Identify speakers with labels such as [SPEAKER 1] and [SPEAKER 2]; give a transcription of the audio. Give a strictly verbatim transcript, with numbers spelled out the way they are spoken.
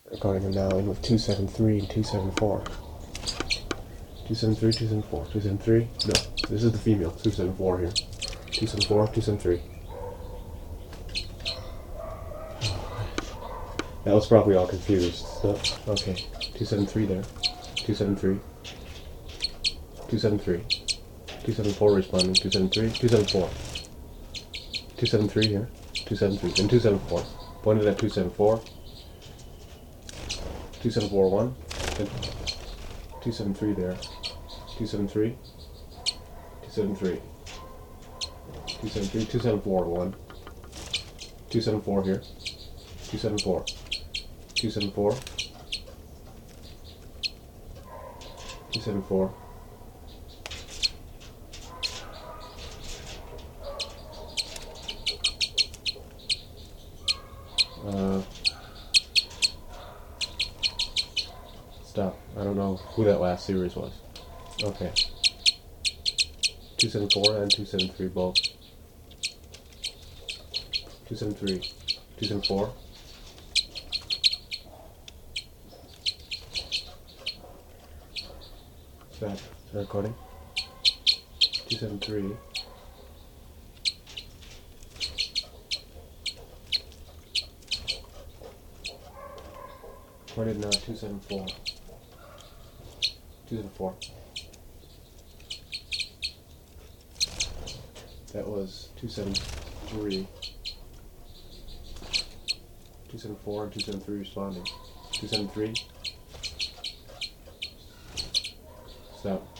[SPEAKER 1] Recording him now in with two seven three and two seven four. two seven three, two seven four, two seven three. No, this is the female. two seven four here. two seven four, two seven three. That was probably all confused. So, okay, two seven three there. two seven three. two seven three. two seven four responding. two seven three, two seven four. two seven three here. two seven three. And two seven four. Pointed at two seven four. two seven four one. And two seven three there. two seven three. two seven three. two seven three, two seven four one. two seven four here. two seven four. two seven four. two seven four. Uh, stop. I don't know who that last series was. Okay. two seven four and two seven three both. two seven three. two seven four. Stop. Recording. two seven three. Pointed now two seven four. two seven four. That was two seven three. two seven four and two seven three responding. two seven three. Stop.